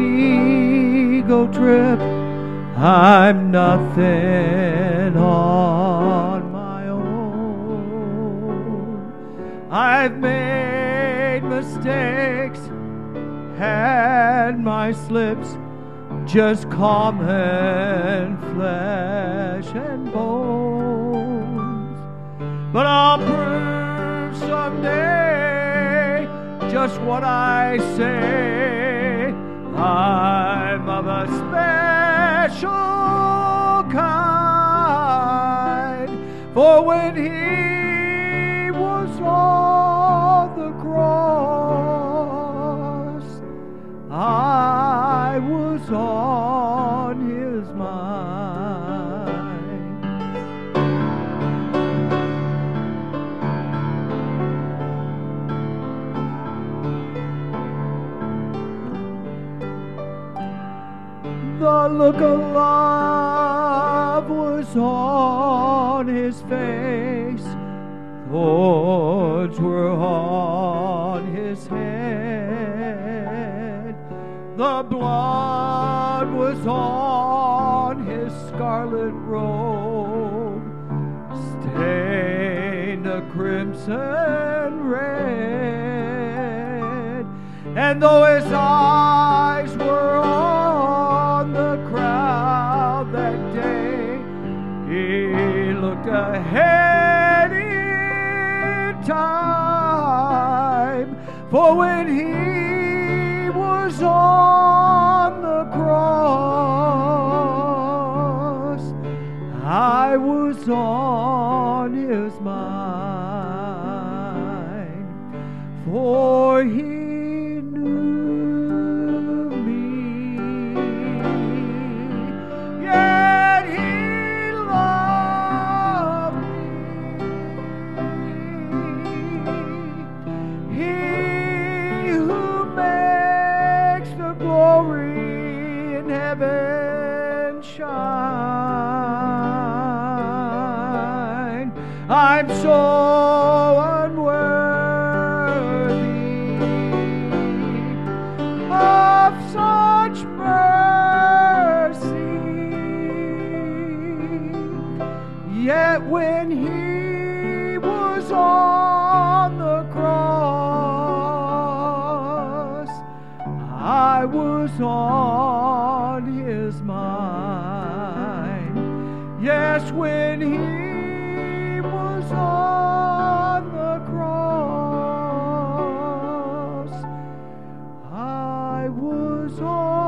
ego trip. I'm nothing on my own. I've made mistakes, had my slips, just common flesh and bones. But I'll prove someday just what I say. I'm of a special kind. For when he was on the cross, I was on his mind. The look of love was on his face, thorns were on his head, the blood was on his scarlet robe, stained a crimson red. And though his eyes were on the crowd that day, he looked ahead in time. For when he was on the cross, I was on his mind. For he knew me, yet he loved me. He who makes the glory in heaven shine. I'm so unworthy of such mercy, yet when he was on the cross, I was on his mind. Yes, when he was on the cross, I was on